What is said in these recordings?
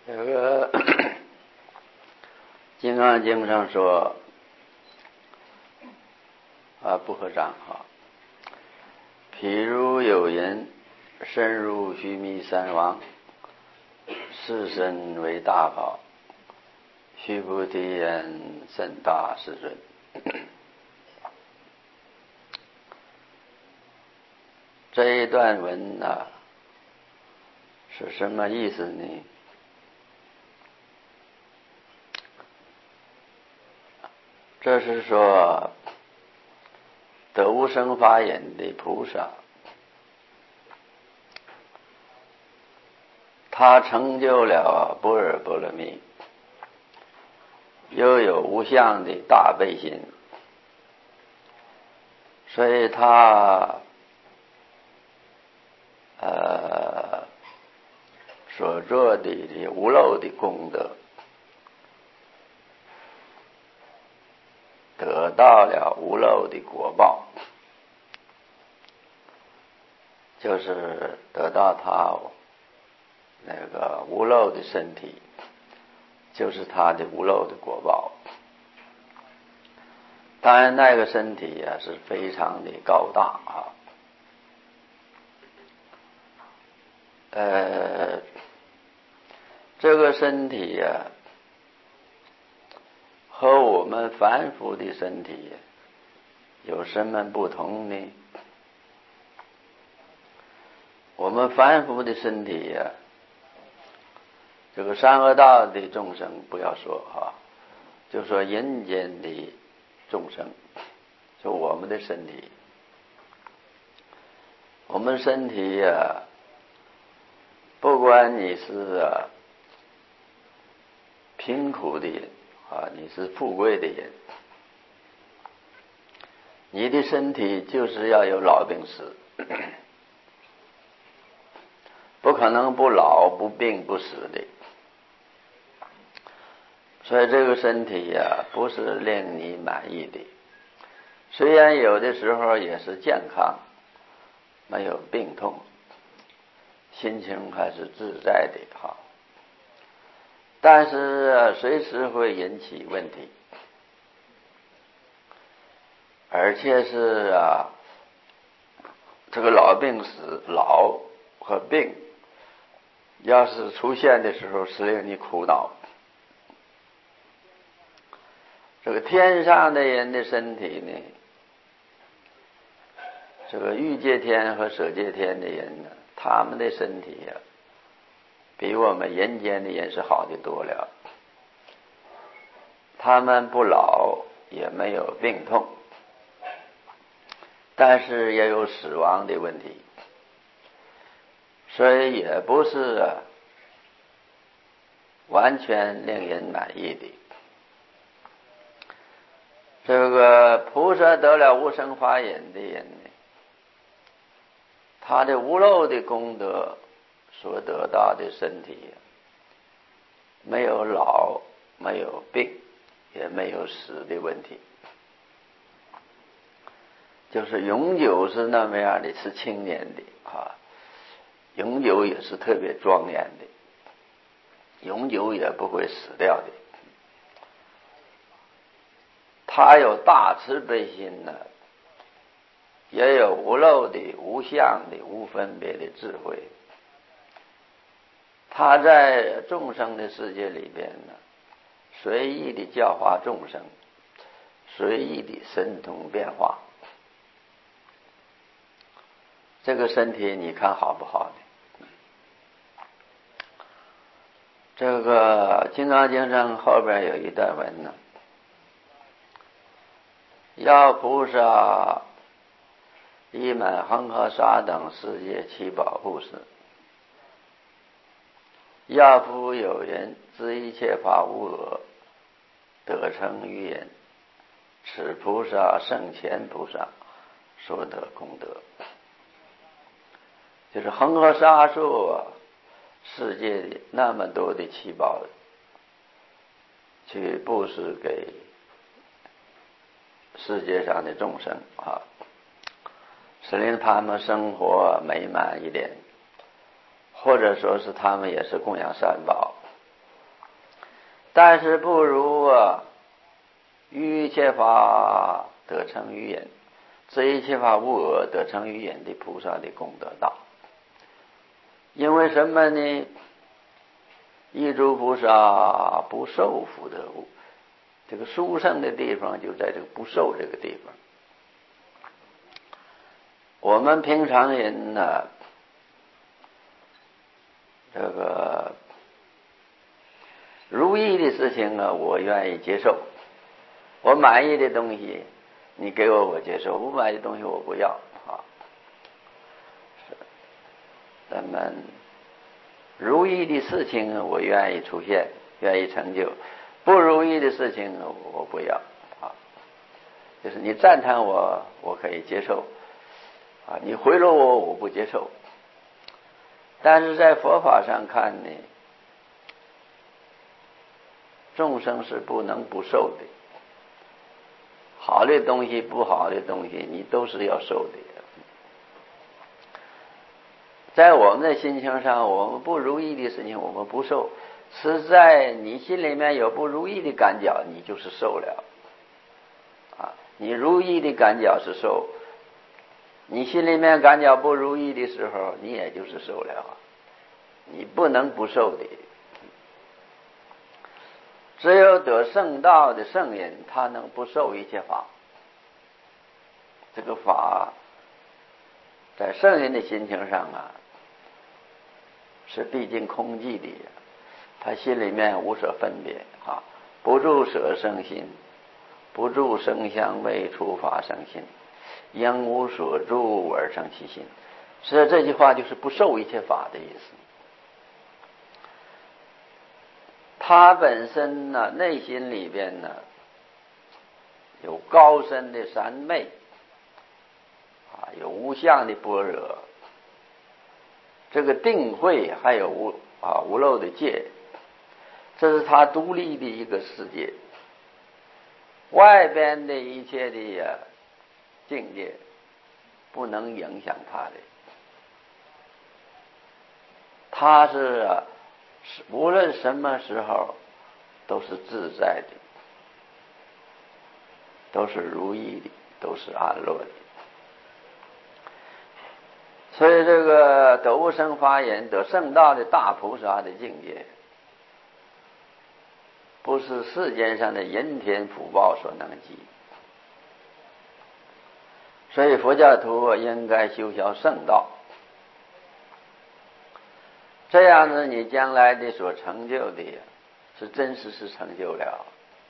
这个金刚经上说不合章譬如有人深入须弥山王，是身为大宝，须菩提言甚大世尊。这一段文是什么意思呢？这是说得无生法眼的菩萨，他成就了般若波罗蜜，又有无相的大悲心，所以他所做的无漏的功德，得到了无漏的果报，就是得到他那个无漏的身体，就是他的无漏的果报。当然那个身体是非常的高大这个身体和我们凡夫的身体有什么不同呢？我们凡夫的身体这个三恶道的众生不要说就说人间的众生，就我们的身体，我们身体不管你是贫苦的人你是富贵的人，你的身体就是要有老病死，不可能不老不病不死的。所以这个身体不是令你满意的，虽然有的时候也是健康，没有病痛，心情还是自在的但是随时会引起问题，而且是这个老病死，老和病要是出现的时候是令你苦恼。这个天上的人的身体呢，这个欲界天和舍界天的人呢，他们的身体比我们人间的人是好的多了，他们不老也没有病痛，但是也有死亡的问题，所以也不是完全令人满意的。这个菩萨得了无生法眼的人呢，他的无漏的功德所得到的身体没有老，没有病，也没有死的问题，就是永久是那么样的，是青年的永久也是特别庄严的，永久也不会死掉的。他有大慈悲心也有无漏的无相的无分别的智慧。他在众生的世界里边随意的教化众生，随意的神通变化。这个身体你看好不好呢？这个金刚经上后边有一段文要菩萨以满恒河沙等世界七宝布施，要复有人知一切法无我，得成于人，此菩萨胜前菩萨所得功德。就是恒河沙数世界里那么多的七宝去布施给世界上的众生是令他们生活美满一点，或者说是他们也是供养三宝， 但是不如于一切法得成于眼，这一切法无我得成于眼的菩萨的功德大。因为什么呢？一诸菩萨不受福德物，这个殊胜的地方就在这个不受这个地方。我们平常人呢，这个如意的事情啊，我愿意接受，我满意的东西你给我接受，不满意的东西我不要啊。咱们如意的事情我愿意出现，愿意成就，不如意的事情我不要啊。就是你赞叹我，我可以接受啊，你贿赂我，我不接受。但是在佛法上看呢，众生是不能不受的，好的东西不好的东西你都是要受的。在我们的心情上，我们不如意的事情我们不受，实在你心里面有不如意的感觉，你就是受了啊。你如意的感觉是受，你心里面感觉不如意的时候，你也就是受了，你不能不受的。只有得圣道的圣人，他能不受一切法。这个法在圣人的心情上啊，是毕竟空寂的，他心里面无所分别啊，不住舍生心，不住声香味触法生心，因无所住而生其心。实际上这句话就是不受一切法的意思。他本身呢，内心里边呢有高深的三昧啊，有无相的般若，这个定慧还有无漏的界，这是他独立的一个世界。外边的一切的境界不能影响他的，他是无论什么时候都是自在的，都是如意的，都是安乐的。所以这个得无生法忍得圣道的大菩萨的境界，不是世间上的人天福报所能及。所以佛教徒应该修学圣道，这样呢，你将来的所成就的是真实是成就了。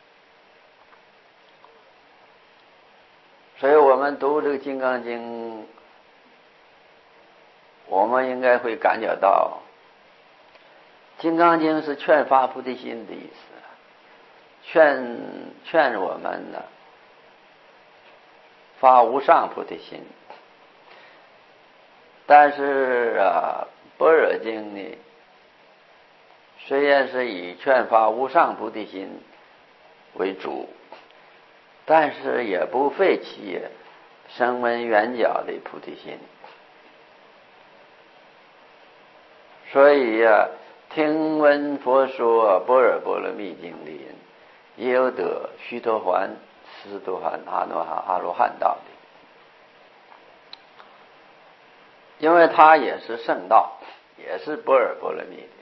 所以我们读这个《金刚经》，我们应该会感觉到，《金刚经》是劝发菩提心的意思，劝我们呢发无上菩提心。但是般若经呢，虽然是以劝发无上菩提心为主，但是也不废弃声闻缘觉的菩提心。所以听闻佛说般若波罗蜜经的人，也有得须陀洹、斯陀含、阿罗汉道的，因为它也是圣道，也是般若波罗蜜的。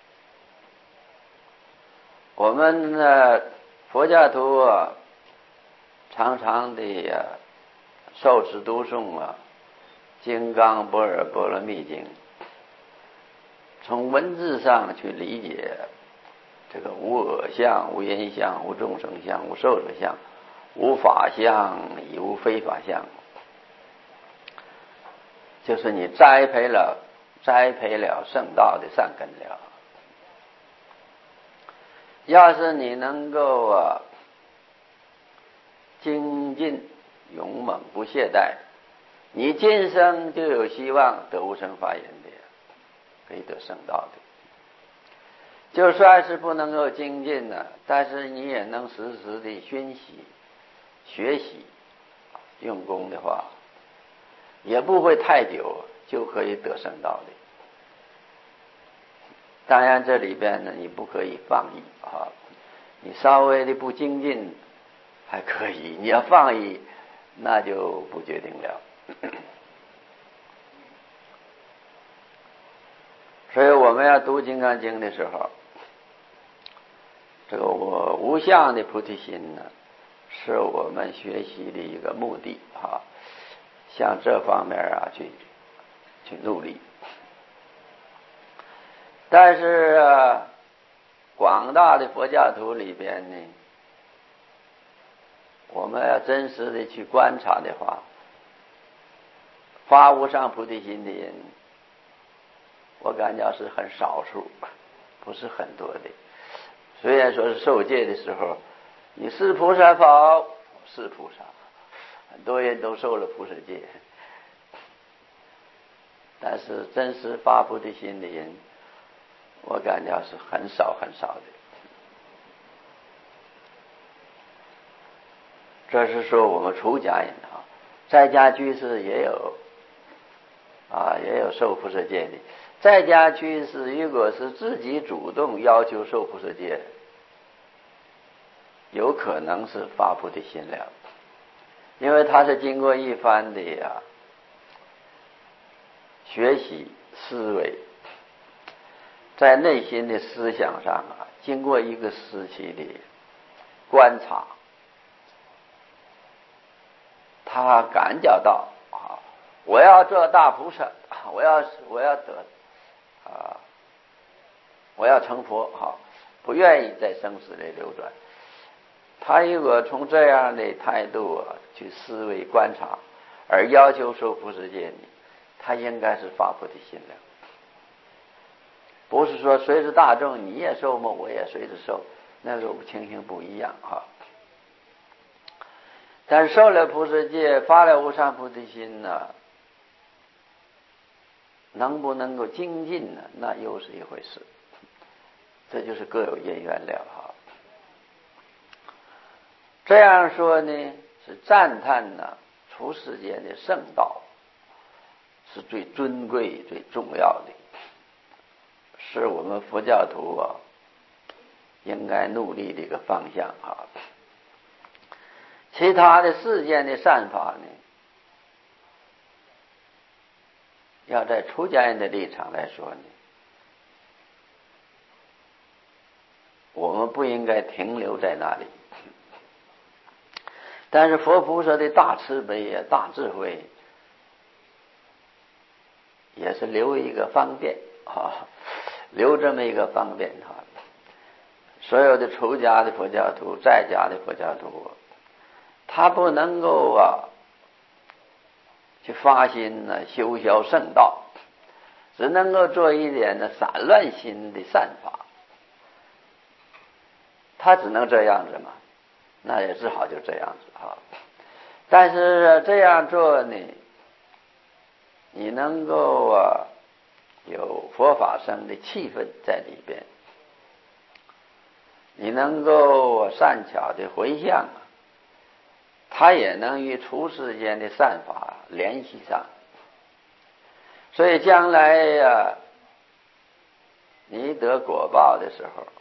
我们佛教徒常常的受持读诵金刚般若波罗蜜经，从文字上去理解这个无我相、无因相、无众生相、无寿者相、无法相，亦无非法相，就是你栽培了圣道的善根了。要是你能够精进勇猛不懈怠，你今生就有希望得无生法忍的，可以得圣道的。就算是不能够精进但是你也能时时的熏习学习用功的话，也不会太久就可以得圣道的。当然这里边呢，你不可以放逸你稍微的不精进还可以，你要放逸，那就不决定了。所以我们要读《金刚经》的时候，这个我无相的菩提心呢，是我们学习的一个目的啊，向这方面去努力。但是广大的佛教徒里边呢，我们要真实的去观察的话，发无上菩提心的人，我感觉是很少数，不是很多的。虽然说是受戒的时候，你是菩萨否？是菩萨，很多人都受了菩萨戒，但是真实发菩提心的人，我感觉是很少很少的。这是说我们出家人啊，在家居士也有受菩萨戒的。在家居士如果是自己主动要求受菩萨戒，有可能是发菩提心了，因为他是经过一番的学习思维，在内心的思想上经过一个时期的观察，他感觉到我要做大菩萨，我要得我要成佛不愿意在生死里流转。他如果从这样的态度去思维观察，而要求受菩萨戒呢，他应该是发菩提心了。不是说随着大众你也受吗？我也随着受，那个情形不一样但是受了菩萨戒，发了无上菩提心呢，能不能够精进呢？那又是一回事。这就是各有因缘了这样说呢，是赞叹呢出世间的圣道是最尊贵最重要的，是我们佛教徒应该努力的一个方向其他的世间的善法呢，要在出家人的立场来说呢，我们不应该停留在那里。但是佛菩萨的大慈悲大智慧，也是留一个方便留这么一个方便所有的出家的佛教徒，在家的佛教徒，他不能够去发心修销圣道，只能够做一点散乱心的善法，他只能这样子嘛，那也只好就这样子但是这样做呢，你能够有佛法生的气氛在里边，你能够善巧的回向，它也能与出世间的善法联系上。所以将来你得果报的时候，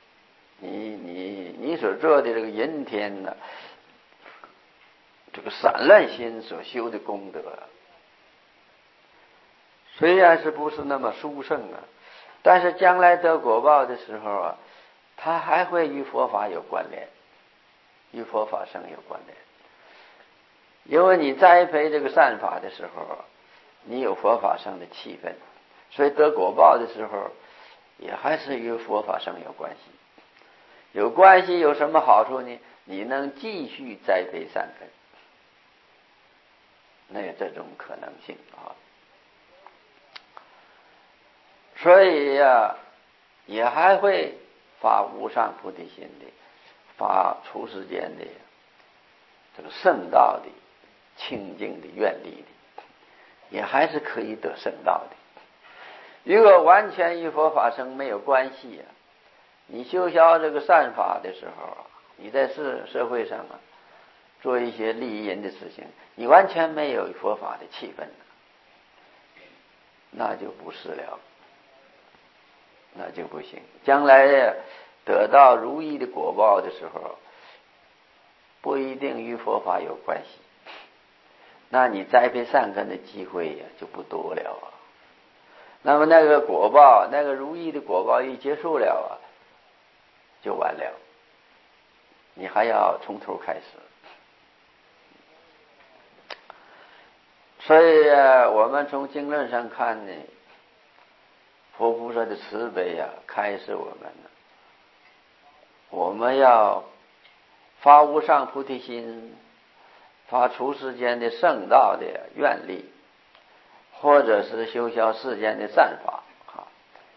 你所做的这个人天呢，这个散乱心所修的功德，虽然是不是那么殊胜但是将来得果报的时候它还会与佛法有关联，与佛法生有关联。因为你栽培这个善法的时候，你有佛法生的气氛，所以得果报的时候也还是与佛法生有关系。有关系有什么好处呢？你能继续栽培善根，那有这种可能性所以也还会发无上菩提心的，发出世间的这个圣道的清净的愿力的，也还是可以得圣道的。如果完全与佛法生没有关系你修销这个善法的时候，你在社会上做一些利益人的事情，你完全没有佛法的气氛，那就不是了，那就不行。将来得到如意的果报的时候，不一定与佛法有关系，那你栽培善根的机会呀就不多了啊。那么那个果报，那个如意的果报一结束了啊，就完了，你还要从头开始。所以我们从经论上看呢，佛菩萨的慈悲呀，开示我们了，我们要发无上菩提心，发出世间的圣道的愿力，或者是修销世间的善法啊，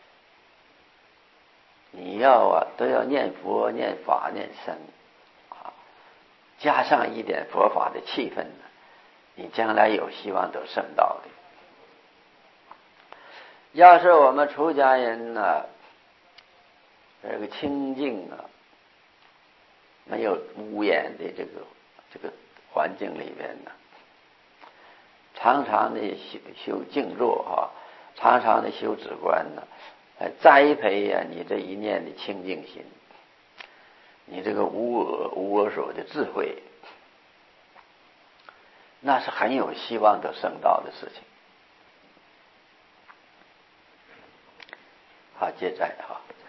你要都要念佛、念法、念僧啊，加上一点佛法的气氛，你将来有希望得圣道的。要是我们出家人呢，这个清净啊，没有污染的这个环境里面呢，常常的修静坐啊，常常的修止观呢，栽培呀你这一念的清净心，你这个无我所的智慧，那是很有希望得圣道的事情。好，接着哈。